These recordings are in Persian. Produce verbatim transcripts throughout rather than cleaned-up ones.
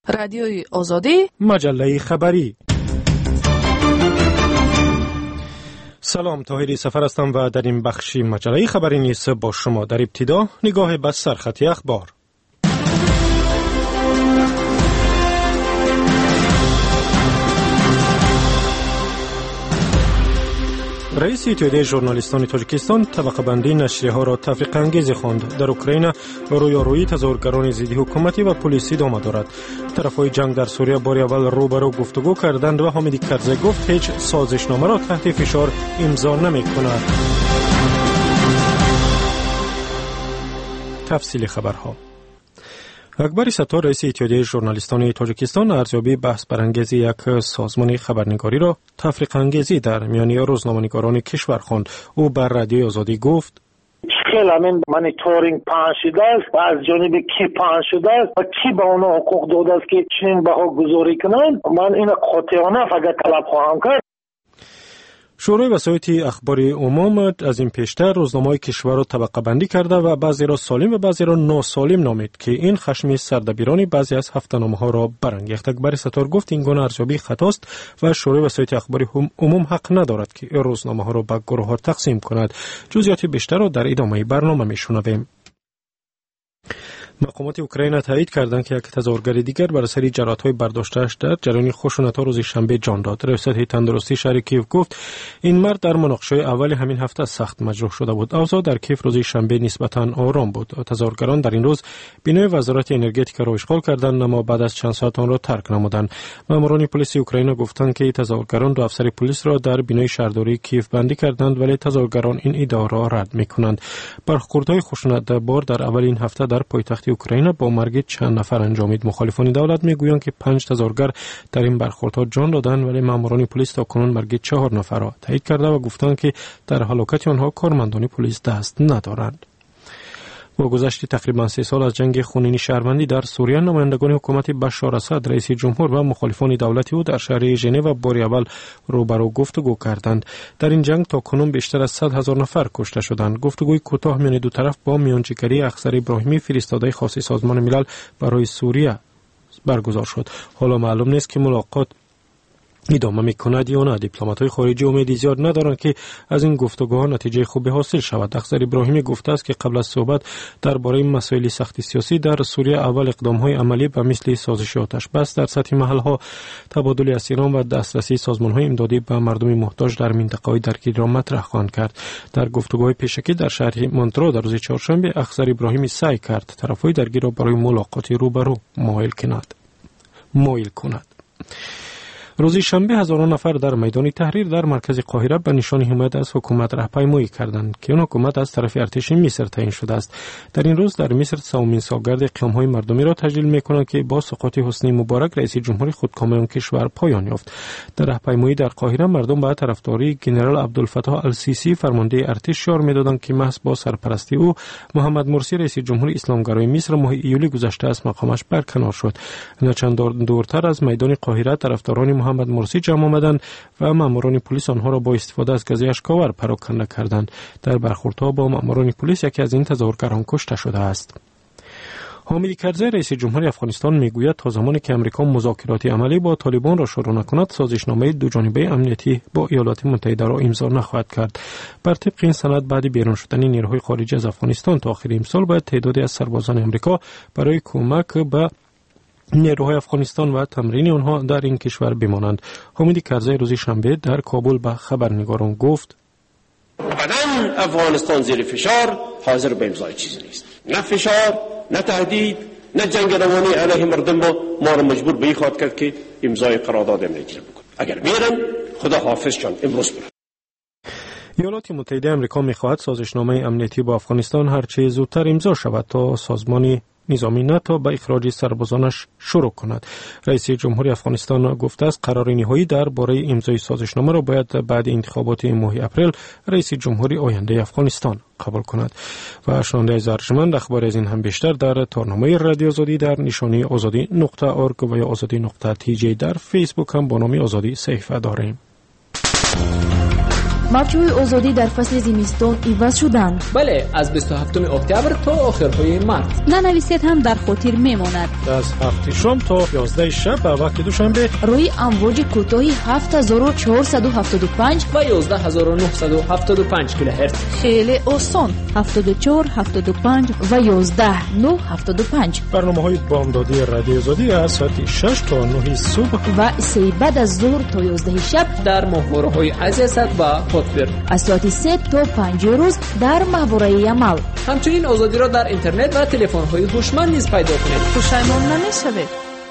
رادیوی آزادی، مجله خبری. سلام، طاهری سفر هستم و در این بخش مجله خبری نیز با شما. در ابتدا نگاه به سرخط اخبار. رئیس اتحادیه ژورنالیستان تاجیکستان طبقه بندی نشریه ها را تفریق انگیز خواند. در اوکراین رویارویی تظاهرگران ضد حکومتی و پلیسی ادامه دارد. طرفهای جنگ در سوریه بار اول روبرو گفتگو کردند و حامد کرزی گفت هیچ سازشنامه را تحت فشار امضا نمی‌کند. تفصیل خبرها. اکبر ستار رئیس اتحادیه ژورنالیستان تاجیکستان ارزیابی بحث برانگیز یک سازمان خبرنگاری را تفریق انگیزی در میان روزنامه‌نگاران کشور خواند. او بر رادیوی آزادی گفت: خیلی من مانیتورینگ پنج شده است و از جانب کی پنج شده است و کی به اونا حقوق داده است که چنین بها گذاری کنند. من این قاطعانه فقط طلب خواهم کرد. شورای وسایط اخبار عموم از این پیشتر روزنامه‌های کشور را طبقه بندی کرده و بعضی را سالم و بعضی را ناسالم نامید که این خشم سردبیران بعضی از هفته‌نامه‌ها را برانگیخت. اکبر ستار گفت این گونه ارزیابی خطاست و شورای وسایط اخبار عموم حق ندارد که روزنامه‌ها را به گروه‌ها تقسیم کند. جزئیات بیشتر را در ادامه برنامه میشنویم. مقامات اوکراین تایید کردند که یک تظاهرگر دیگر بر اثر جراحت‌های برداشته‌اش در جریان خشونت‌ها روز شنبه جان داد. ریاست تندرستی شهر کیف گفت این مرد در مناقشه اول همین هفته سخت مجروح شده بود. اوضاع در کیف روز شنبه نسبتاً آرام بود. تظاهرگران در این روز بینای وزارت انرژتیک را اشغال کردند اما بعد از چند ساعت آن را ترک نمودند. ماموران پلیس اوکراین گفتند که تظاهرگران دو افسر پلیس را در بینای شهرداری کیف بندی کردند ولی تظاهرگران این ادعا را رد می‌کنند. برخوردهای خشونت‌بار در اول این هفته در پایتخت اوکراین با مرگ چند نفر انجامید. مخالفان دولت میگویند که پنج تظاهرگر در این برخوردها جان دادند ولی ماموران پلیس تا کنون مرگ چهار نفر را تایید کرده و گفتند که در هلاکت آنها کارمندان پلیس دست ندارند. با گذشت تقریبا سه سال از جنگ خونین شهروندی در سوریه، نمایندگان حکومت بشار اسد رئیس جمهور و مخالفان دولتی او در شهر ژنو بار اول روبرو گفتگو کردند. در این جنگ تا کنون بیشتر از صد هزار نفر کشته شدند. گفتگوی کوتاه میان دو طرف با میانجیگری افسر ابراهیمی فرستاده خاص سازمان ملل برای سوریه برگزار شد. حالا معلوم نیست که ملاقات ادامه می‌کند یا نه. دیپلمات‌های خارجی امیدی زیاد ندارند که از این گفتگوها نتیجه خوبی حاصل شود. افسر ابراهیمی گفته است که قبل از صحبت درباره مسائل سخت سیاسی در سوریه اول اقدام‌های عملی به مثل سازش آتش بس در سطح محل‌ها، تبادل اسیران و دسترسی سازمان‌های امدادی به مردم محتاج در منطقه‌های درگیر را مطرح خواهند کرد. در گفتگوهای پیشکی در شهر مونترو در روز چهارشنبه افسر ابراهیمی سعی کرد طرف‌های درگیر را برای ملاقات روبرو مایل کند. مایل کند. روز شنبه هزاران نفر در میدان تحریر در مرکز قاهره به نشان حمایت از حکومت راهپیمایی کردند که آن حکومت از طرف ارتش مصر تعیین شده است. در این روز در مصر سومین سالگرد قیام‌های مردمی را تجلیل می‌کنند که با سقوط حسنی مبارک رئیس جمهوری خودکامه آن کشور پایان یافت. در راهپیمایی در قاهره مردم به طرفداری ژنرال عبدالفتاح السیسی فرمانده ارتش شعار می‌دادند که محض با سرپرستی او محمد مرسی رئیس جمهوری اسلامگرای مصر ماه ایولی گذشته از مقامش برکنار شد. نه چند دورتر از میدان قاهره طرفداران محمد مرسی جمع آمدند و ماموران پلیس آنها را با استفاده از گاز اشک‌آور پراکنده کردند. در برخوردها با ماموران پلیس یکی از این تظاهرگران کشته شده است. حامد کرزی رئیس جمهوری افغانستان میگوید تا زمانی که امریکا مذاکرات عملی با طالبان را شروع نکند سازشنامه دو جانبه امنیتی با ایالات متحده را امضا نخواهد کرد. بر طبق این سند بعد بیرون شدن نیروهای خارجی از افغانستان تا آخر امسال باید تعدادی از سربازان امریکا برای کمک به نیروهای افغانستان و تمرین آنها در این کشور بمانند. حامد کرزی روز شنبه در کابل به خبرنگاران گفت: ابداً افغانستان زیر فشار حاضر به امضای چیزی نیست. نه فشار، نه تهدید، نه جنگ روانی علیه مردم با ما را مجبور به این خاطر کرد که امضای قرارداد امنیتی را بکنیم. اگر میرم خدا حافظ چون امروز برم. ایالات متحده آمریکا می‌خواهد سازشنامه امنیتی با افغانستان هرچه زودتر امضا شود تا سازمان نظامی ناتو به اخراج سربازانش شروع کند. رئیس جمهوری افغانستان گفته است قرار نهایی درباره امضای سازشنامه را باید بعد انتخابات ماه اپریل رئیس جمهوری آینده افغانستان قبول کند. و شنونده ارجمند اخبار از این هم بیشتر در تارنامه رادیو آزادی در نشانی آزادی نقطه اورگ و یا آزادی نقطه تی جی در فیسبوک هم با نام آزادی صفحه داریم. مارچ‌های آزادی در فصل زمستان عوض شدند. بله، از بیست و هفتم اکتبر تا آخرهای مارس. ننویسید هم در خاطر میماند. از هفت شام تا یازده شب به وقت دوشنبه روی امواج کوتاه هفت هزار و چهارصد و هفتاد و پنج و یازده هزار و نهصد و هفتاد و پنج کیلوهرتز. خیلی آسان. هفتاد و چهار، هفتاد و پنج و یازده نه هفتاد و پنج. برنامه‌های بامدادی رادیو آزادی از ساعت شش تا نه صبح و سه بعد از ظهر تا یازده شب در ماهواره‌های عزیزت و هاتبر. از ساعت سه تا پنج روز در ماهواره عمل. همچنین آزادی را در اینترنت و تلفن‌های هوشمند نیز پیدا کنید. پشیمان نمی‌شوید.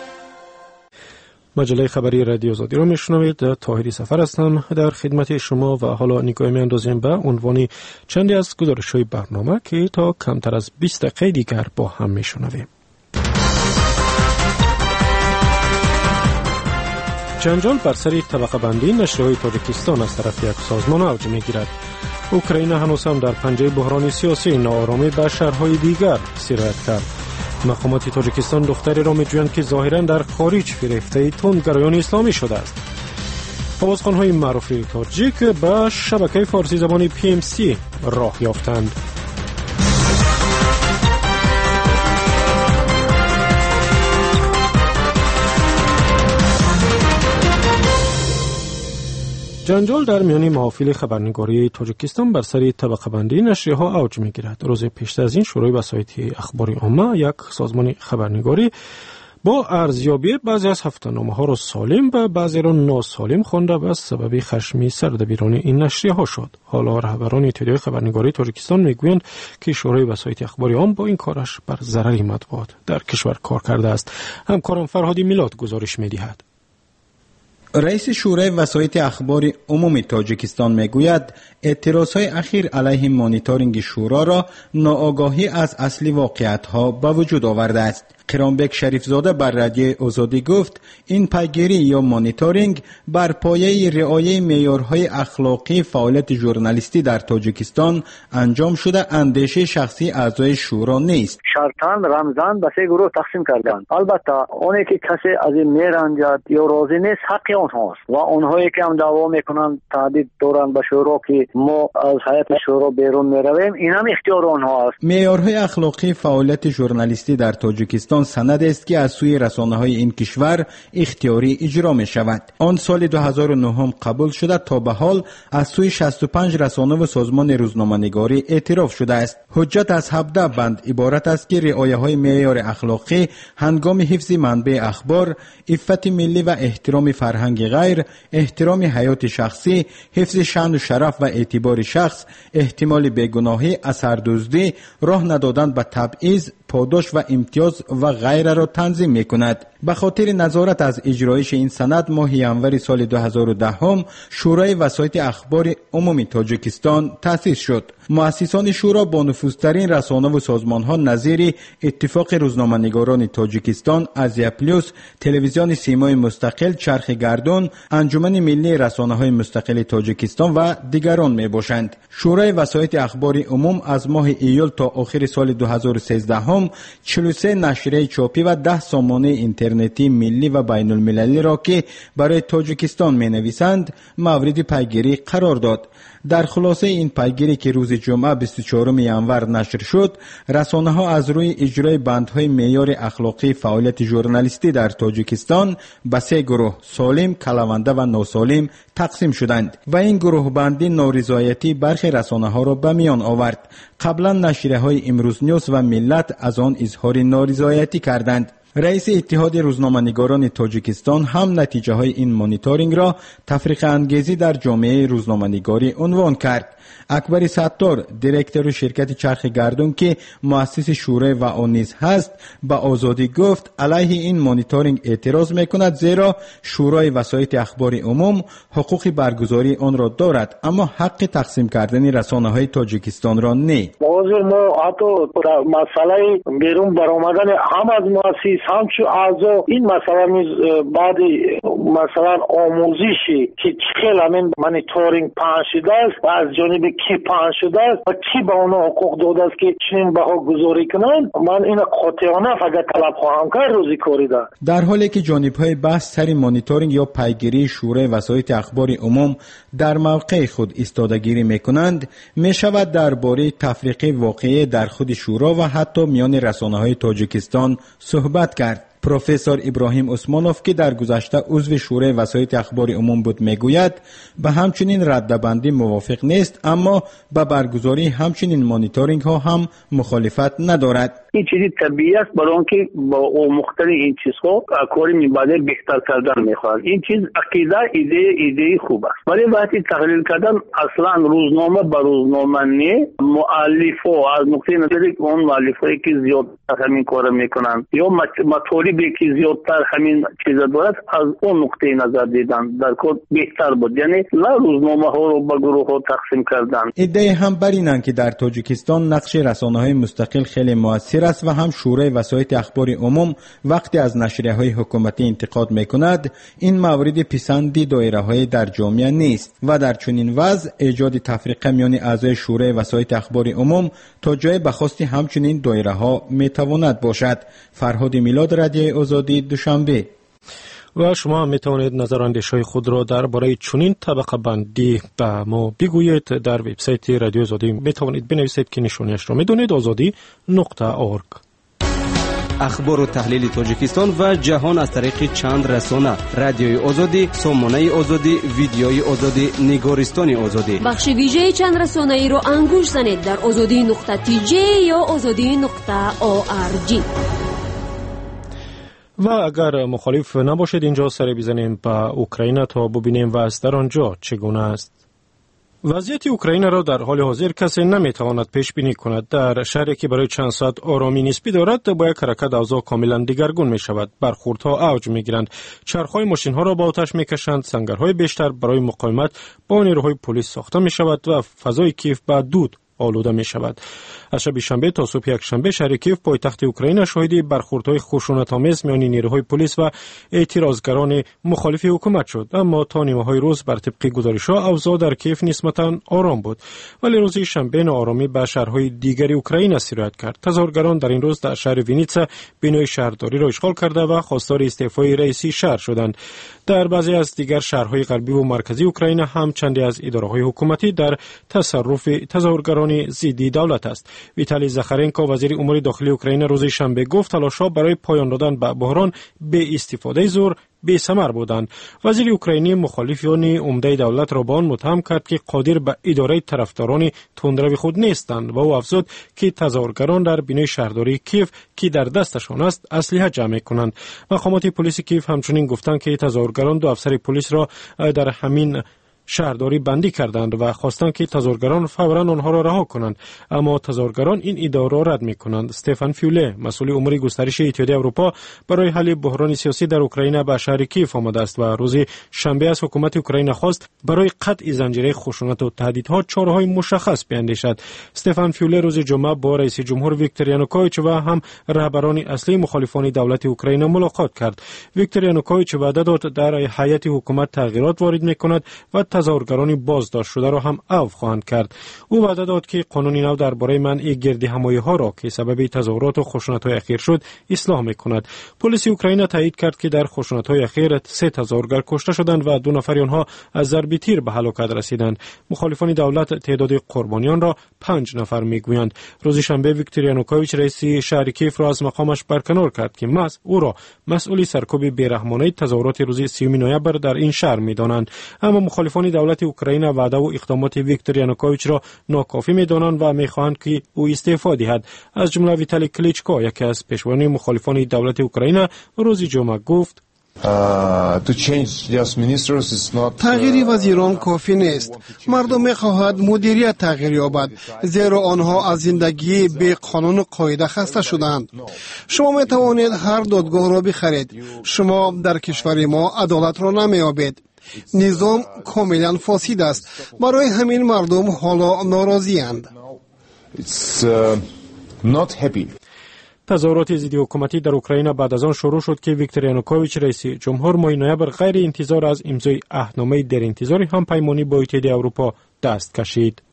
مجله خبری رادیو آزادی را میشنوید. طاهری سفر هستم در خدمت شما و حالا نگاه میاندازیم به عنوان چندی از گزارش‌های برنامه که تا کمتر از بیست دقیقه دیگر با هم میشنویم. جنجال بر سر طبقه بندی نشریه‌های تاجیکستان از طرف یک سازمان اوج میگیرد. اوکراین هنوز هم در پنجه بحران سیاسی ناآرامی به شهرهای دیگر سرایت کرد. مقامات تاجیکستان دختری را می‌جویند که ظاهراً در خارج فریفته تندگرایان اسلامی شده است. آوازخوان‌های معروف تاجیک به شبکه فارسی زبان پی ام سی راه یافتند. جنجال در میان محافل خبرنگاری تاجیکستان بر سر طبقه بندی نشریه‌ها اوج می‌گیرد. روز پیشتر از این شورای وسایط اخباری عامه یک سازمان خبرنگاری با ارزیابی بعضی از هفته‌نامه‌ها را سالم و بعضی را ناسالم خوانده و سبب خشمی سردبیران این نشریه‌ها شد. حالا رهبران اتحادیه خبرنگاری تاجیکستان میگویند که شورای وسایط اخباری عام با این کارش بر ضرر مطبوعات در کشور کار کرده است. همکارم فرهادی میلاد گزارش می‌دهد. رئیس شورای وسایط اخبار عمومی تاجیکستان میگوید اعتراضهای اخیر علیه مانیتورینگ شورا را ناآگاهی از اصلی واقعیت‌ها به وجود آورده است. قرانبک شریفزاده بر رادیو آزادی گفت این پیگیری یا مانیتورینگ بر پایه رعایت معیارهای اخلاقی فعالیت ژورنالیستی در تاجیکستان انجام شده اندیشه شخصی اعضای شورا نیست. شرطاً رمزاً به سه گروه تقسیم کردند. البته اونی که کسی از این میرنجد یا راضی نیست حق آنهاست و اونهایی که هم دعوا میکنند تهدید دارند به شورا که ما از هیئت شورا بیرون میرویم این هم اختیار آنها است. معیارهای اخلاقی فعالیت ژورنالیستی در تاجیکستان سند است که از سوی رسانه‌های این کشور اختیاری اجرا می شود. آن سال دو هزار و نه قبول شده تا به حال از سوی شصت و پنج رسانه و سازمان روزنامه‌نگاری اعتراف شده است. حجت از هفده بند عبارت است که رعایت‌های معیار اخلاقی هنگام حفظ منبع اخبار، عفت ملی و احترام فرهنگ غیر، احترام حیات شخصی، حفظ شأن و شرف و اعتبار شخص، احتمال بیگناهی، اثردزدی، راه ندادن به تبعیض، پاداش و امتیاز و غیره را تنظیم می کند. به خاطر نظارت از اجرایش این سند ماه ینور سال دو هزار و ده شورای وسایط اخبار عمومی تاجیکستان تأسیس شد. مؤسسان شورا با نفوذترین رسانه و سازمان‌ها نظیر اتفاق روزنامه‌نگاران تاجیکستان، آزیا پلوس، تلویزیون سیمای مستقل، چرخ گردون، انجمن ملی رسانه‌های مستقل تاجیکستان و دیگران میباشند. شورای وسایط اخبار عموم از ماه ایول تا آخر سال دو هزار و سیزده چهل و سه نشریه چاپی و ده سامانه اینترنتی ملی و بین المللی را که برای تاجیکستان می نویسند مورد پیگیری قرار داد. در خلاصه این پیگیری که روز جمعه بیست و چهارم ینور نشر شد، رسانه ها از روی اجرای بندهای معیار اخلاقی فعالیت ژورنالیستی در تاجیکستان به سه گروه سالم، کلونده و ناسالم تقسیم شدند و این گروه بندی نارضایتی برخی رسانه ها را به میان آورد. قبلا نشریه های امروز نیوز و ملت از آن اظهار نارضایتی کردند. رئیس اتحاد روزنامه‌نگاران تاجیکستان هم نتیجه های این مانیتورینگ را تفریق انگیزی در جامعه روزنامه‌نگاری عنوان کرد. اکبر ستار، دیرکتور شرکت چرخ گردون که مؤسس شورای و آن نیز هست، به آزادی گفت علیه این مانیتورینگ اعتراض میکند زیرا شورای وسایط اخبار عموم حقوق برگزاری آن را دارد اما حق تقسیم کردن رسانه‌های تاجیکستان را نه. موضوع ما حتی مسئله بیرون برآمدن هم از مؤسس نیست. همچون اعضا این مثلا بعد مثلا آموزشی که خیلی همین مانیتورینگ پنج شده است و از جانب کی پنج شده است و کی به اونا حقوق داده است که چنین بها گذاری کنند، من این قاطعانه فقط طلب خواهم کرد روزی کاری ده. در حالی که جانب‌های بحث سر مانیتورینگ یا پیگیری شورای وسایط اخبار عموم در موقع خود ایستادگیری میکنند، میشود درباره تفریق واقعی در خود شورا و حتی میان رسانه‌های تاجیکستان صحبت کرد. پروفسور ابراهیم عثمانوف که در گذشته عضو شورای وسایط اخبار عموم بود میگوید به همچنین ردبندی موافق نیست، اما به برگزاری همچنین مانیتورینگ ها هم مخالفت ندارد. این چیزی طبیعی است برای آنکه با مختلف این چیزها کاری میباید بهتر کردن میخواهد. این چیز عقیده ایده ایده خوب است، ولی وقتی تحلیل کردن اصلا روزنامه به روزنامه نه، مؤلفا از نقطه نظر اون مؤلفایی که زیادتر همین کار میکنند یا مطالبی که زیادتر همین چیزا دارد از اون نقطه نظر دیدن در کار بهتر بود، یعنی نه روزنامه ها رو به گروه ها تقسیم کردن. ایده هم بر اینند که در تاجیکستان نقش رسانه‌های مستقل خیلی موثر است و هم شورای وسایط اخبار عموم وقتی از نشریه‌های حکومتی انتقاد می‌کند، این مورد پسند دایره‌های در جامعه نیست و در چنین وضع ایجاد تفریقه میان اعضای شورای وسایط اخبار عموم تا جای بخواست همچنین دایره‌ها می‌تواند باشد. فرهاد میلاد، رادیوی آزادی، دوشنبه. و شما هم میتوانید نظراندیش‌های خود را درباره چنین طبقه بندی به ما بگویید. در وبسایت رادیو آزادی میتوانید بنویسید که نشانیش را میدونید آزادی نقطه اورگ. اخبار و تحلیل تاجیکستان و جهان از طریق چند رسانه: رادیوی آزادی، سامانه آزادی، ویدیوی آزادی، نگارستان آزادی. بخش ویژه چند رسانه ای را انگوش زنید در آزادی نقطه تی جی یا آزادی نقطه او آر جی. و اگر مخالف نباشید اینجا سر بزنیم به اوکراین تا ببینیم وضع در آنجا چگونه است. وضعیت اوکراین را در حال حاضر کسی نمیتواند پیش بینی کند. در شهری که برای چند ساعت آرامی نسبی دارد با یک حرکت اوضاع کاملا دیگرگون می شود. برخوردها اوج می گیرند، چرخهای ماشین ها را با آتش می کشند، سنگرهای بیشتر برای مقاومت با نیروهای پلیس ساخته می شود و فضای کیف با دود آلوده می شود. از شب شنبه تا صبح یک شنبه شهر کیف پایتخت اوکراین شاهد برخوردهای خشونت‌آمیز میان نیروهای پلیس و اعتراضگران مخالف حکومت شد، اما تا نیمه‌های روز بر طبق گزارش‌ها اوضاع در کیف نسبتاً آرام بود، ولی روز شنبه ناآرامی به شهرهای دیگری اوکراین سیرایت کرد. تظاهرگران در این روز در شهر وینیتسا بنای شهرداری را اشغال کرده و خواستار استعفای رئیس شهر شدند. در بعضی از دیگر شهرهای غربی و مرکزی اوکراین هم چندی از اداره‌های حکومتی در تصرف تظاهرگران ضد دولت است. ویتالی زاخارنکو وزیر امور داخلی اوکراین روز شنبه گفت تلاش‌ها برای پایان دادن به بحران به استفاده زور بی ثمر بودند. وزیر اوکراینی مخالفان عمده دولت را به آن متهم کرد که قادر به اداره طرفداران تندرو خود نیستند و او افزود که تظاهرگران در بنای شهرداری کیف که در دستشان است اسلحه جمع کنند. مقامات پلیس کیف همچنین گفتند که تظاهرگران دو افسر پلیس را در همین شهرداری بندی کردند و خواستند که تظاهرگران فوراً آنها را رها کنند، اما تظاهرگران این ادعا را رد می‌کنند. استفان فیوله مسئول امور گسترش اتحادیه اروپا برای حل بحران سیاسی در اوکراین به شهر کیف آمده است و روز شنبه از حکومت اوکراین خواست برای قطع زنجیره خشونت و تهدیدها چاره‌های مشخص بیاندیشد. استفان فیوله روز جمعه با رئیس جمهور ویکتور یانوکوویچ و هم رهبران اصلی مخالفان دولت اوکراین ملاقات کرد. ویکتور یانوکوویچ وعده داد در هیئت حکومت تغییرات وارد می‌کند و تظاهرگران بازداشت شده را هم عفو خواهند کرد. او وعده داد که قانون نو درباره منع گردهمایی‌ها را که سبب تظاهرات و خشونت‌های اخیر شد اصلاح می‌کند. پلیس اوکراین تایید کرد که در خشونت‌های اخیر سه تظاهرگر کشته شدند و دو نفر آنها از ضرب تیر به هلاکت رسیدند. مخالفان دولت تعداد قربانیان را پنج نفر می‌گویند. روز شنبه ویکتور یانوکوویچ رئیس شهر کیف را از مقامش برکنار کرد که محض او را مسئول سرکوب بی‌رحمانه تظاهرات روز سیوم نوامبر در این شهر می‌دانند. اما مخالفان دولت اوکراین وعده و اقدامات ویکتور یانوکوویچ را ناکافی می‌دانند و می‌خواهند که او استعفا دهد. از جمله ویتالی کلیچکو یکی از پیشوان مخالفان دولت اوکراین روز جمعه گفت تغییر وزیران کافی نیست. مردم می‌خواهند مدیریت تغییر یابد، زیرا آنها از زندگی بی قانون و قاعده خسته شدند. شما می توانید هر دادگاه را بخرید، شما در کشور ما عدالت را نمی‌یابید. نظام کاملا فاسد است، برای همین مردم حالا ناراضی اند. تظاهرات ضد حکومتی در اوکراین بعد از آن شروع شد که ویکتور یانوکوویچ رئیس جمهور ماه نوامبر غیر انتظار از امضای عهدنامه در انتظار همپیمانی با اتحادیه اروپا دست کشید.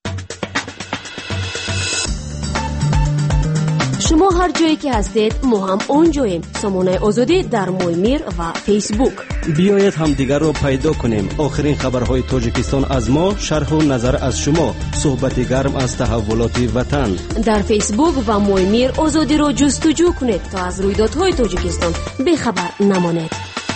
شما هر جایی که هستید ما هم اونجاییم. سامانه آزادی در مویمیر و فیسبوک. بیایید هم دیگر رو پیدا کنیم. آخرین خبرهای تاجیکستان از ما، شرح و نظر از شما، صحبت گرم از تحولات وطن. در فیسبوک و مویمیر آزادی رو جستجو کنید تا از رویدادهای تاجیکستان بیخبر نمانید.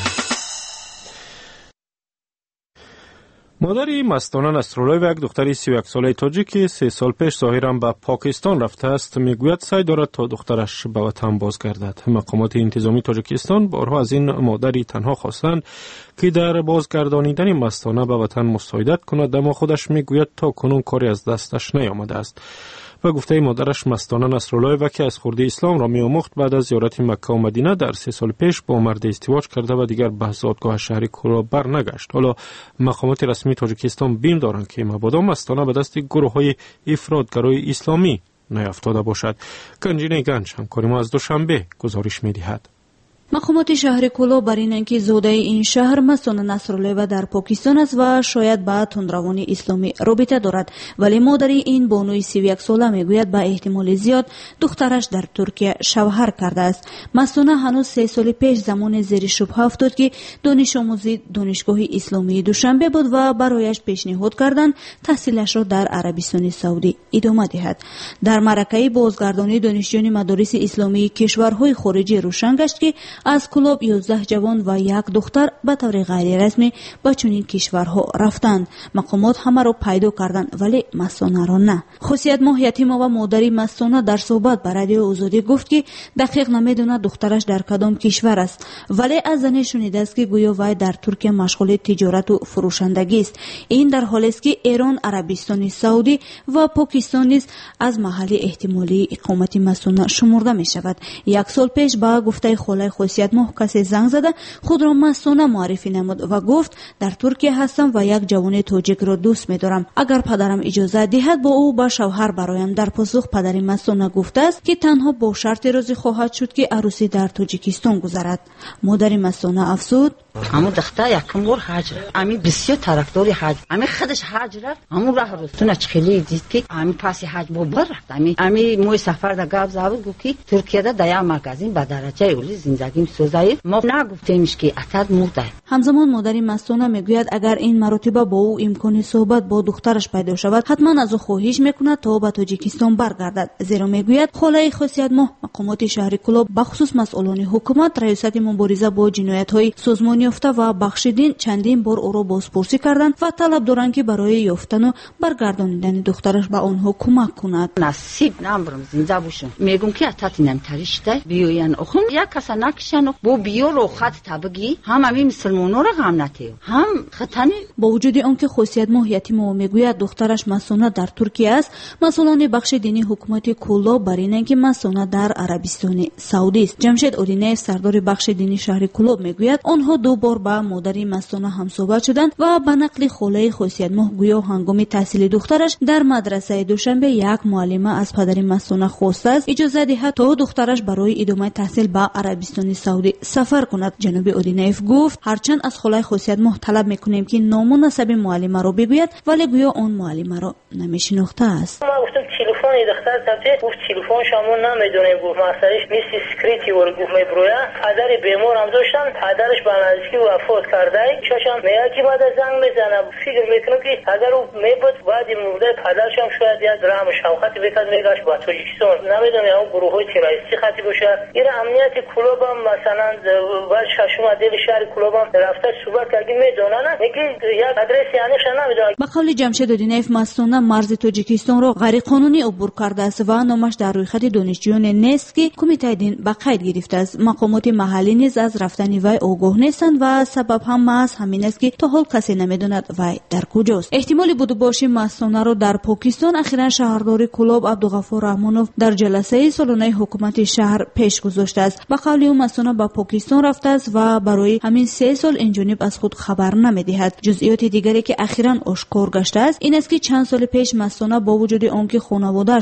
مادری مستانه نصرالله و یک دختری سی و یک ساله تاجیکی سه سال پیش ظاهراً به پاکستان رفته است میگوید سعی دارد تا دخترش به وطن بازگردد. مقامات انتظامی تاجیکستان بارها از این مادری تنها خواستند که در بازگردانیدن مستانه به وطن مساعدت کند، اما خودش میگوید تا کنون کاری از دستش نیامده است. و گفته مادرش مستانه نصرالله و که از خورده اسلام را می‌آموخت بعد از زیارت مکه و مدینه در سه سال پیش با مرد ازدواج کرده و دیگر به زادگاه شهری کورا برنگشت. حالا مقامات رسمی تاجیکستان بیم دارند که مبادا مستانه به دست گروه‌های افراطگرای اسلامی نیفتاده باشد. گنجینه گنج همکار ما از دوشنبه گزارش می‌دهد. مقامات شهر کولو بر اینند که زاده این شهر مستانه نصرالله و در پاکستان است و شاید با تندروان اسلامی رابطه دارد، ولی مادری این بانوی سی و یک ساله میگوید به احتمال زیاد دخترش در ترکیه شوهر کرده است. مستانه هنوز سه سال پیش زمان زیر شبهه افتاد که دانش آموزی دانشگاه اسلامی دوشنبه بود و برایش پیشنهاد کردند تحصیلش را در عربستان سعودی ادامه دهد. در معرکه بازگردانی دانشجویان مدارس اسلامی کشورهای خارجی روشن گشت که از کلوب یازده جوان و یک دختر به طور غیر رسمی به چنین کشورها رفتند. مقامات همه را پیدا کردند ولی مستانه را نه. خاصیت ماه یتیم و مادری مستانه در صحبت با رادیو آزادی گفت که دقیق نمیدونه دخترش در کدام کشور است، ولی از زنش شنیده است که گویا وی در ترکیه مشغول تجارت و فروشندگی است. این در حالی است که ایران، عربستان سعودی و پاکستان نیز از محل احتمالی اقامت مستانه شمرده می شود. یک سال پیش با گفته خاله خاصیت ماه کسی زنگ زده خود را مستانه معرفی نمود و گفت در ترکیه هستم و یک جوان تاجیک را دوست می دارم. اگر پدرم اجازه دهد با او با شوهر برایم. در پاسخ پدر مستانه گفته است که تنها با شرط راضی خواهد شد که عروسی در تاجیکستان گذرد. مادر مستانه افسود: اما دختر یکم بار حج رفت، امی بسیار طرفدار حج، امی خودش حج رفت، اما راه رفتن چخیلی دید که امی پاس حج بابر رفت، امی امی موی سفر دا گاب زاود گفت که ترکیه دا دیا مگزین به درجه اولی زندگیم سوزای ما نگفتیمش که اتد مرده. همزمان مادر مستانه میگوید اگر این مرتبه با او امکان صحبت با دخترش پیدا شود حتما از او خواهش میکند تا به تاجیکستان برگردد، زیرا میگوید خاله خاصیت ماه مقامات شهر کلوب بخصوص مسئولان حکومت ریاست مبارزه با جنایت‌های سازمان یافته و بخشیدین چندین بار او را بازپرسی کردند و طلب دارند که برای یافتن و برگردانیدن دخترش به آنها کمک کند. نصیب نمبرم زنده باشم میگم که اتات نمتریشته بیوین اخم یک کس نکشن بو بیو رو خط تبگی هم همین مسلمانو را هم نتیو هم خطنی. با وجود آنکه خاصیت ماه یتیم و میگوید دخترش مستانه در ترکیه است، مسئولان بخش دینی حکومت کولو بر اینند که مستانه در عربستان سعودی است. جمشید اودینه سردار بخش دینی شهر کولو میگوید آنها دو بار با مادری مستانه هم صحبت شدند و به نقل خاله خاصیت ماه گویا هنگام تحصیل دخترش در مدرسه دوشنبه یک معلمه از پدر مستانه خواسته است اجازه دهد تا دخترش برای ادامه تحصیل به عربستان سعودی سفر کند. جناب اودینیف گفت هرچند از خاله خاصیت ماه طلب میکنیم که نام و نسب معلمه را بگوید ولی گویا آن معلمه را نمیشناخته است. ما گفتم تلفن دختر ثبت گفت تلفن شما نمیدونیم، گفت مسئلهش میسی سکریتی ور گفت میبرویا پدر بیمار هم داشتن، پدرش به نزدیکی وفات کرده شاشم میگه که بعد زنگ میزنه فکر میکنم که اگر او میبود بعد مرده پدرش هم شاید یک رحم شوختی بکرد میگاش با توجیکستان نمیدونم اون گروه های تروریستی خطی باشه. این امنیت کلوب هم مثلا بعد ششم دل شهر کلوب هم رفته صحبت کردیم میدونه نه میگه یک آدرس یعنی شن نمیدونه. به قول جمشید اودینیف مستانه مرز تاجیکستان را غیر قانونی عبور کرده است و نامش در رویخط دانشجویان نیست که کمیته دین به قید گرفته است. مقامات محلی نیز از رفتن وی آگاه نیستند و سبب هم محض همین است که تا حال کسی نمیدوند وی در کجاست. احتمالی بود باشه مستانه را در پاکستان اخیراً شهردار کلوب عبدالغفور رحمانوف در جلسه سالانه حکومت شهر پیش گذاشته است. به قول او مستانه به پاکستان رفته است و برای همین سه سال این جانب از خود خبر نمیدهد. جزئیات دیگری که اخیراً آشکار گشته است این است که چند سال پیش مستانه با وجود آنکه خانواده‌اش کم بیزار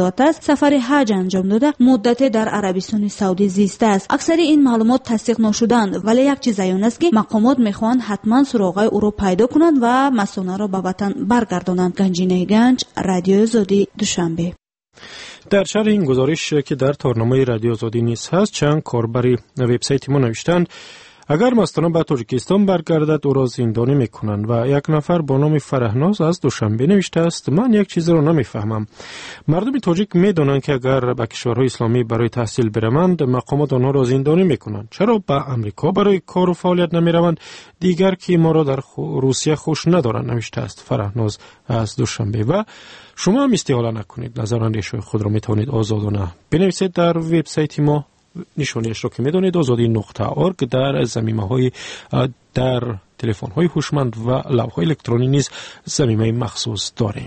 اطلاعات است، سفر حج انجام داده مدت در عربستان سعودی زیسته است. اکثر این معلومات تصدیق نشدند، ولی یک چیز عیان است که مقامات میخوان حتما سراغ او را پیدا کنند و مسونه را به وطن برگردانند. گنجینه گنج، رادیو آزادی، دوشنبه. در شرح این گزارش که در تارنامه رادیو آزادی نیز هست، چند کاربر وبسایت ما نوشتند اگر مستانه به تاجیکستان برگردد او را زندانی میکنند و یک نفر با نام فرهناز از دوشنبه نوشته است من یک چیز را نمیفهمم. مردم تاجیک میدانند که اگر به کشورهای اسلامی برای تحصیل بروند مقامات آنها را زندانی میکنند. چرا به امریکا برای کار و فعالیت نمیروند؟ دیگر که ما را در خو... روسیه خوش ندارند، نوشته است فرهناز از دوشنبه. و شما هم استحاله نکنید، نظر اندیشه خود را میتوانید آزادانه بنویسید در وبسایت ما. نشانیش رو که میدونید آزادی نقطه ارگ در زمینه های در تلفن های هوشمند و لوح‌های الکترونی نیز زمینه مخصوص داریم.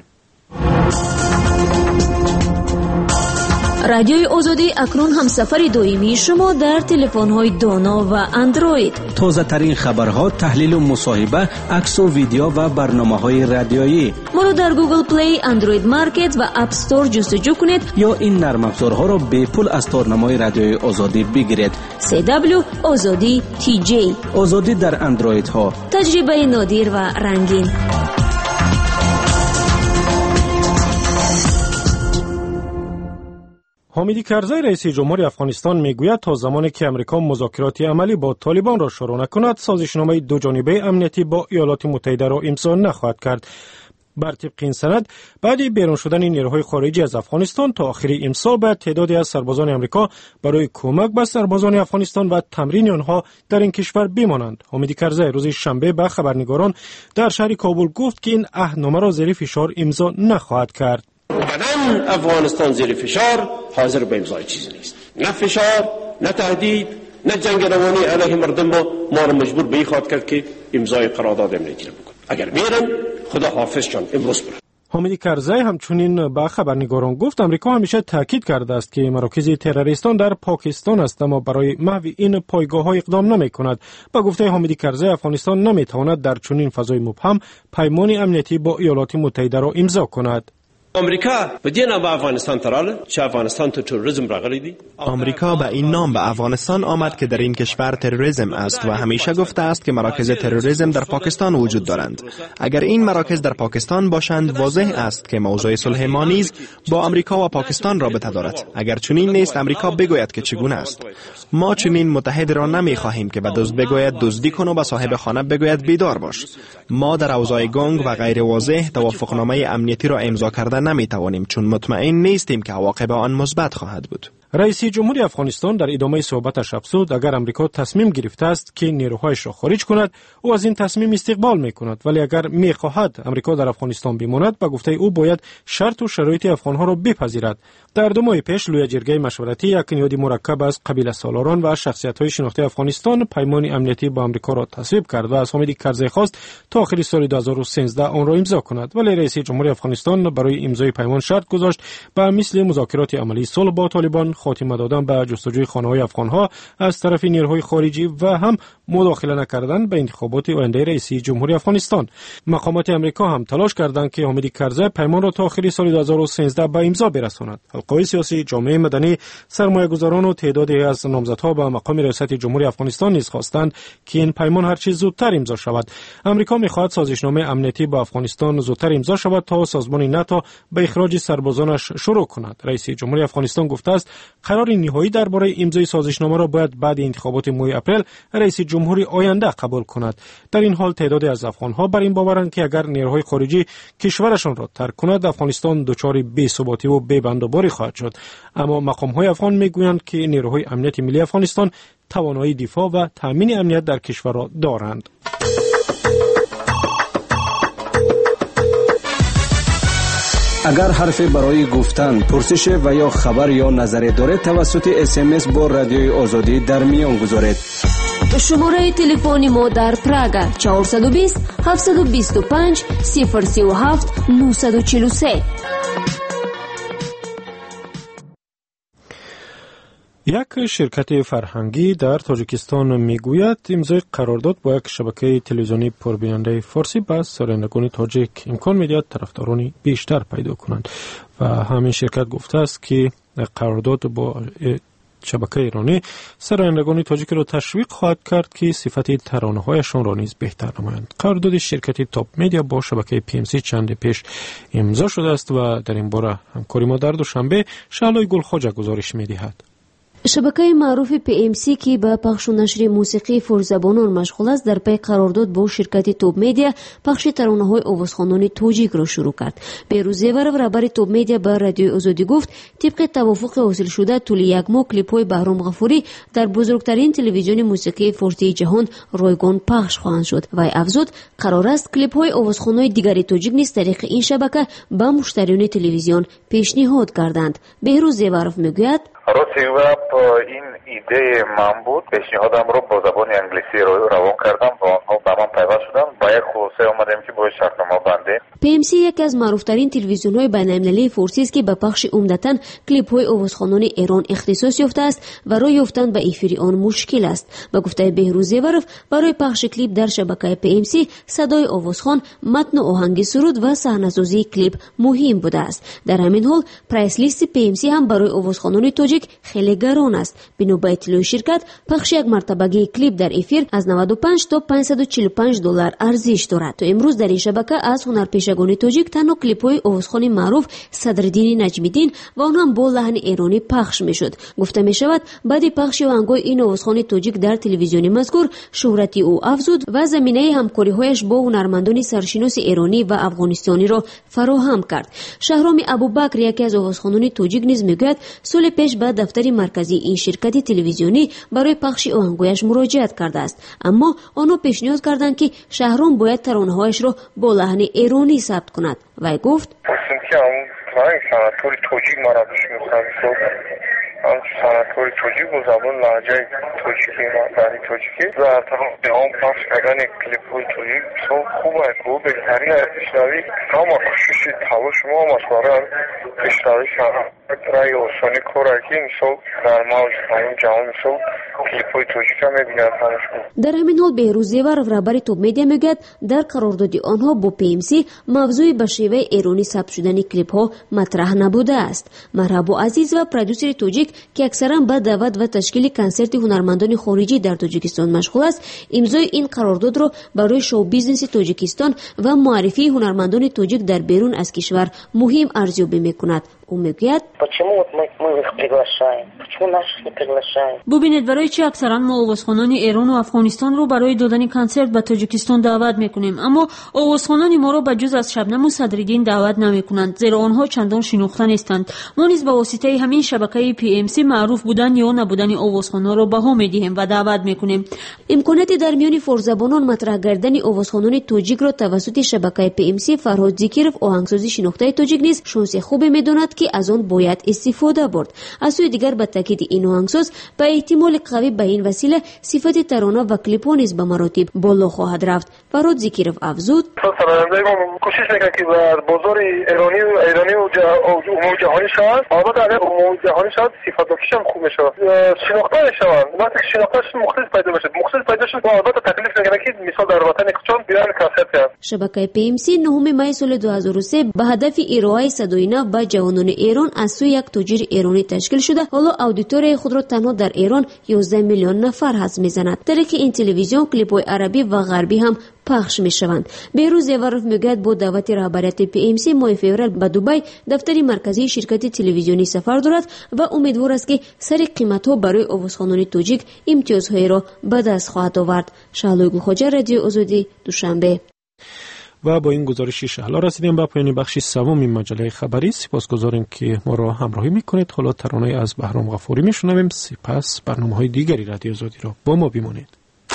رادیوی آزادی اکنون هم سفر دائمی شما در تلفن‌های دانا و اندروید. تازه ترین خبرها، تحلیل و مصاحبه، عکس و ویدیو و برنامه‌های رادیویی. ما رو در گوگل پلی، اندروید مارکت و اپ استور جستجو کنید یا این نرم افزارها را به پول از تارنمای رادیوی آزادی بگیرید. سی دبلیو آزادی تی جی. آزادی در اندروید ها. تجربه نادر و رنگین. حامد کرزی رئیس جمهوری افغانستان میگوید تا زمانی که امریکا مذاکرات عملی با طالبان را شروع نکند سازشنامه دو جانبه امنیتی با ایالات متحده را امضا نخواهد کرد. بر طبق این سند بعد بیرون شدن نیروهای خارجی از افغانستان تا آخر امسال باید تعدادی از سربازان امریکا برای کمک به سربازان افغانستان و تمرین آنها در این کشور بمانند. حامد کرزی روز شنبه به خبرنگاران در شهر کابل گفت که این عهدنامه را زیر فشار امضا نخواهد کرد. ابداً افغانستان زیر فشار حاضر به امضای چیزی نیست. نه فشار، نه تهدید، نه جنگ روانی علیه مردم ما ما را مجبور به این خاطر کرد که امضای قرارداد امنیتی را بکنیم. اگر میرن خدا حافظ جان امروز برن. حامد کرزی همچنین به خبرنگاران گفت امریکا همیشه تاکید کرده است که مراکز تروریستان در پاکستان است اما برای محو این پایگاه‌ها اقدام نمی‌کند. با گفته حامد کرزی افغانستان نمی‌تواند در چنین فضای مبهم پیمان امنیتی با ایالات متحده را امضا کند. امریکا به این نام به افغانستان تراله چه افغانستان تو تروریسم راغلی دی. امریکا به این نام به افغانستان آمد که در این کشور تروریسم است و همیشه گفته است که مراکز تروریسم در پاکستان وجود دارند. اگر این مراکز در پاکستان باشند واضح است که موضوع صلح ما نیز با امریکا و پاکستان رابطه دارد. اگر چنین نیست امریکا بگوید که چگونه است. ما چنین متحد را نمی‌خواهیم که به دزد بگوید دزدی کن و به صاحب خانه بگوید بیدار باش. ما در اوضاع گنگ و غیر واضح توافقنامه امنیتی را امضا کردن نمی توانیم چون مطمئن نیستیم که عواقب آن مثبت خواهد بود. رئیس جمهوری افغانستان در ادامه صحبتش افزود اگر امریکا تصمیم گرفته است که نیروهایش را خارج کند او از این تصمیم استقبال میکند، ولی اگر میخواهد امریکا در افغانستان بماند به گفته او باید شرط و شرایط افغانها را بپذیرد. در دو ماه پیش لوی جرگه مشورتی یک نیاد مرکب از قبیله سالاران و شخصیت‌های شناخته افغانستان پیمان امنیتی با امریکا را تصویب کرد و از حامد کرزی خواست تا آخر سال دو هزار و سیزده آن را امضا کند، ولی رئیس جمهوری افغانستان برای امضای پیمان شرط گذاشت به مثل مذاکرات عملی صلح با طالبان، خاتمه دادن به جستجوی خانه‌های افغان‌ها از طرف نیروهای خارجی و هم مداخله نکردن به انتخابات آینده رئیس جمهوری افغانستان. مقامات امریکا هم تلاش کردند که حامد کرزی پیمان را تا آخر سال دو هزار و سیزده به امضا برساند. حلقه‌های سیاسی، جامعه مدنی، سرمایه‌گذاران و تعدادی از نامزدها به مقام ریاست جمهوری افغانستان نیز خواستند که این پیمان هر چه زودتر امضا شود. امریکا می‌خواهد سازشنامه امنیتی با افغانستان زودتر امضا شود تا سازمان ناتو به اخراج سربازانش شروع کند. رئیس جمهوری افغانستان گفته است قرار نهایی درباره امضای سازشنامه را باید بعد انتخابات ماه اپریل رئیس جمهوری آینده قبول کند. در این حال تعدادی از افغان‌ها بر این باورند که اگر نیروهای خارجی کشورشان را ترک کند افغانستان دچار بی‌ثباتی و بی‌بندوباری خواهد شد. اما مقام‌های افغان میگویند که نیروهای امنیت ملی افغانستان توانایی دفاع و تامین امنیت در کشور را دارند. اگر حرفی برای گفتن، پرسش و یا خبر یا نظری دارید توسط اس ام اس با رادیوی آزادی در میان گذارید. شماره تلفن ما در پراگ چهارصد و بیست هفتصد و بیست و پنج صفر سی و هفت نهصد و چهل و سه. یک شرکت فرهنگی در تاجیکستان میگوید امضای قرارداد با یک شبکه تلویزیونی پربیننده فارسی به سرهنگان تاجیک امکان میدهد طرفداران بیشتر پیدا کنند و همین شرکت گفته است که قرارداد با شبکه ایرانی سرهنگان تاجیک را تشویق خواهد کرد که صفت ترانه‌هایشان را نیز بهتر نمایند. قرارداد شرکت تاپ مدیا با شبکه پی ام سی چند پیش امضا شده است و در این باره همکاری ما در دوشنبه شعلای گلخواجه گزارش می‌دهد. شبکه معروف پی ام سی که به پخش و نشر موسیقی فارزبانان مشغول است در پی قرارداد با شرکت توپ مدیا پخش ترانه‌های آوازخوانان تاجیک را شروع کرد. بهروز زیورов رهبر توپ مدیا به رادیوی آزادی گفت طبق توافق حاصل شده طول یک ماه کلیپ‌های بهرام غفوری در بزرگترین تلویزیون موسیقی فارسی جهان رایگان پخش خواهند شد. وی افزود قرار است کلیپ‌های آوازخوانان دیگری تاجیک نیز طریق این شبکه به مشتریان تلویزیون پیشنهاد کردند. بهروز زیورов میگوید راستی این ایده من بود، پیشنهادم رو با زبان انگلیسی رو روان کردم و آنها به من پیوست شدن. با یک خلاصه آمدیم که باید شرطنامه بندیم. پی ام سی یکی از معروفترین تلویزیون‌های بین‌المللی فارسی است که به پخش عمدتاً کلیپ‌های آوازخوانان ایران اختصاص یافته است و راه یافتن به ایفری آن مشکل است. با گفته بهروز زیورов برای پخش کلیپ در شبکه پی ام سی صدای آوازخوان، متن و آهنگ سرود و صحنه‌سازی کلیپ مهم بوده است. در همین حال پرایس لیست پی ام سی هم برای آوازخوانان تاجیک خیلی گران است. بنا به اطلاع شرکت پخش یک مرتبگی کلیپ در افیر از نود و پنج تا پانصد و چهل و پنج دلار ارزش دارد. تا امروز در این شبکه از هنرپیشگان تاجیک تنها کلیپ‌های آوازخوان معروف صدرالدین نجمی‌دین و آن هم با لحن ایرانی پخش می‌شد. گفته می‌شود بعد پخش آهنگ‌های این آوازخوان تاجیک در تلویزیون مذکور شهرت او افزود و زمینه همکاری‌هایش با هنرمندان سرشناس ایرانی و افغانستانی را فراهم کرد. شهرام ابوبکر یکی از آوازخوانان تاجیک نیز میگوید سال پیش به دفتر مرکزی این شرکت تلویزیونی برای پخش آهنگایش مراجعت کرده است، اما آنها پیشنهاد کردند که شهرام باید ترانه‌هایش را با لحن ایرانی ثبت کند. وی گفت آن سنت‌های تاجیک و زبان لهجه تاجیکی مادری تاجیکی و تمام هم پخش کردن کلیپ‌های تاجیک بسیار خوبه که بهترین پیشنهادی تمام کوشش تلاش ما مشورت پیشنهادی شهر برای آسانی کار که مثلا در موج تمام جهان مثلا کلیپ‌های تاجیک هم می‌بینن تلاش کنند. در همین حال بهروز زیورov رهبر توپ مدیا میگوید در قرارداد آنها با پی ام سی موضوع به شیوه ایرانی ثبت شدن کلیپ‌ها مطرح نبوده است. مرحبا عزیز و پرودوسر تاجیک که اکثرا به دعوت و تشکیل کنسرت هنرمندان خارجی در تاجیکستان مشغول است، امضای این قرارداد را برای شو بیزنس تاجیکستان و معرفی هنرمندان تاجیک در بیرون از کشور مهم ارزیابی می‌کند. او میگوید ببینید برای چه اکثرا ما آوازخوانان ایران و افغانستان رو برای دادن کنسرت به تاجیکستان دعوت میکنیم، اما آوازخوانان ما رو به جز از شبنم و صدرالدین دعوت نمیکنند، زیرا آنها چندان شناخته نیستند. ما نیز به واسطه همین شبکه پی ام سی معروف بودن یا نبودن آوازخوانان رو بها میدهیم و دعوت میکنیم. امکانات در میان فارزبانان مطرح کردن آوازخوانان تاجیک را توسط شبکه پی ام سی فرهاد ذکیرov آهنگسازی شناخته تاجیک نیز شانس خوبی میداند که از آن باید استفاده برد. از سوی دیگر به تاکید این آهنگساز به احتمال قوی به این وسیله صفت ترانه و کلیپ ها نیز به مراتب بالا خواهد رفت. فرهاد ذکیرov افزود کوشش میکنه که در بازار ایرانی و ایرانی و عمومی جهانی شود، البته اگر عمومی جهانی شود صفات نوکیش هم خوب میشه، شناخته میشوند. وقتی که شناختهش مختص پیدا بشه مختص پیدا شد و البته تکلیف میکنه که مثال در وطن کوچان بیان کنسرت کرد. شبکه پی ام سی نهم می سال دو هزار و سه به هدف ارائه صدای نو به جوانان ایران از سوی یک تاجر ایرانی تشکیل شده. حالا اودیتوری خود را تنها در ایران یازده میلیون نفر حدس میزند. در که این تلویزیون کلیپ‌های عربی و غربی هم پخش میشوند. بهروز زیورov میگوید با دعوت رهبریت پی ام سی ماه فوریه به دبی دفتر مرکزی شرکت تلویزیونی سفر دارد و امیدوار است که سر قیمت‌ها برای آوازخوانان تاجیک امتیازهای را به دست خواهد آورد. شعلای گلخواجه، رادیو آزادی، دوشنبه. و با این گزارش شهلا رسیدیم به پایان بخش سوم این مجله خبری. سپاسگزاریم که ما را همراهی میکنید. حالا ترانه از بهرام غفوری میشنویم، سپس برنامه‌های دیگری رادیو آزادی را با ما بمانید.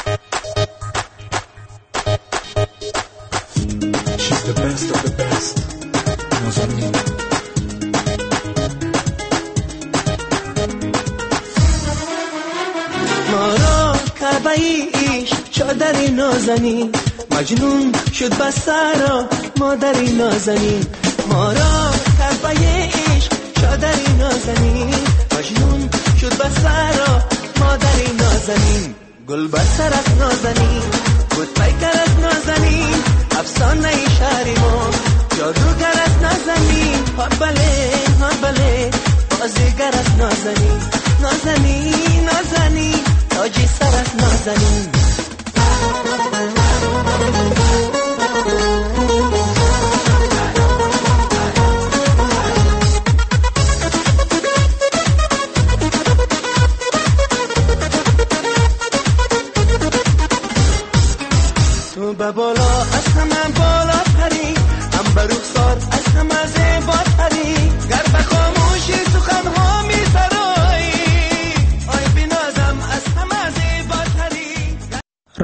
The best of the best. نازنین ما را کعبه عشق چادر نازنین، مجنون شد بسرا مادر نازنین. ما را کعبه عشق چادر نازنین، مجنون شد بسرا مادری نازنین، گل بر سر از نازنین، بود پیکر از نازنین، افسانه شهری ما جادوگر از نازنین. ها بله ها بله بازیگر از نازنین، نازنین نازنین تاجی سر از نازنین. تو به بالا از همه